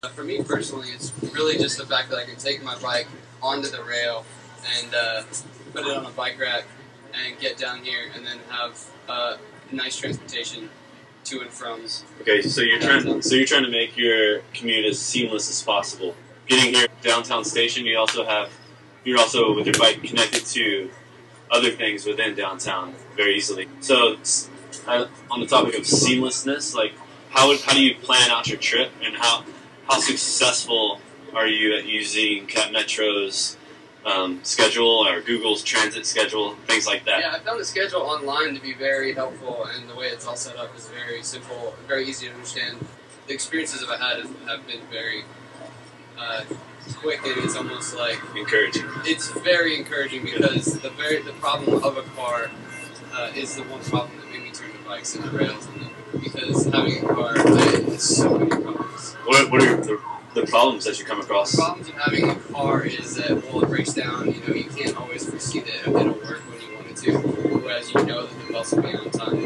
For me personally, it's really just the fact that I can take my bike onto the rail and put it on a bike rack and get down here and then have nice transportation to and from. Okay, so you're trying to make your commute as seamless as possible. Getting here downtown station, you're also with your bike connected to other things within downtown very easily. So on the topic of seamlessness, like how do you plan out your trip, and how successful are you at using CapMetro's schedule or Google's transit schedule, things like that? Yeah, I found the schedule online to be very helpful, and the way it's all set up is very simple, very easy to understand. The experiences I've had have been very quick, and it's almost like encouraging. It's very encouraging because the problem of a car is the one problem that made me turn to bikes and the rails, because having a car it's so many problems. What are the problems that you come across? The problems of having a car is that, well, it breaks down. You can't always foresee that it'll work when you want it to, whereas you know that the bus will be on time.